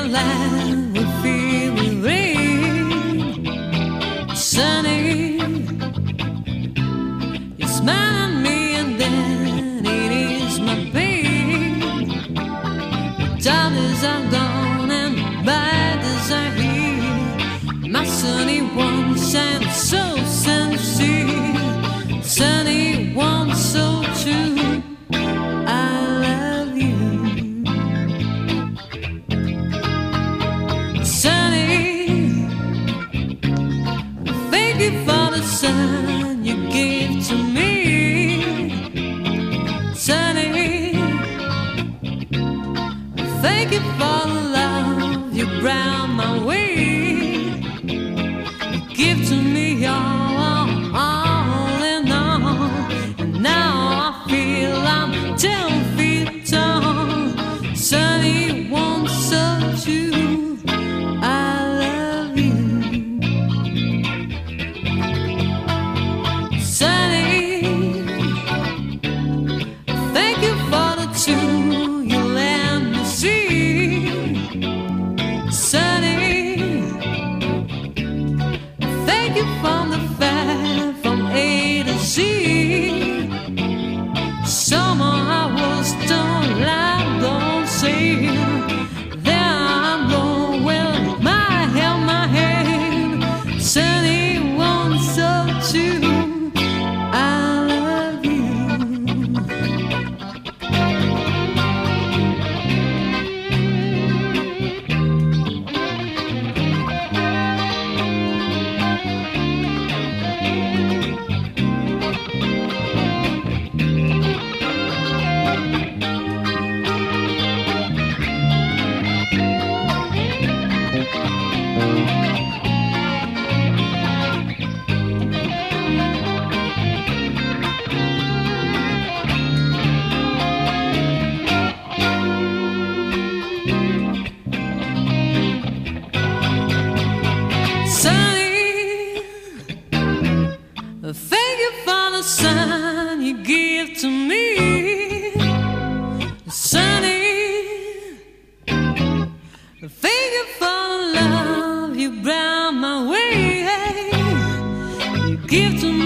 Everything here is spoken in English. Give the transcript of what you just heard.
land we feel with rain. Sunny, you smile at me and then it is my pain. The dollars are gone and the batters are here. My sunny one shines so sincere. Sunny one so true. I love you. Sunny, thank you for the sun you gave to me. Sunny, thank you for the love you brought my way. You give to me all in all, and now I feel I'm 10 feet tall. Sunny, one so true. I love you. Sunny, thank you for the two you let me see. Sunny, thank you for the fact from A to Z. Summer I was done like don't say. There I'm going with my hand. Sunny, one so true. I love you. Sunny, thank you for the sun you give to me. Sunny, thank you for the love you brought my way. You give to me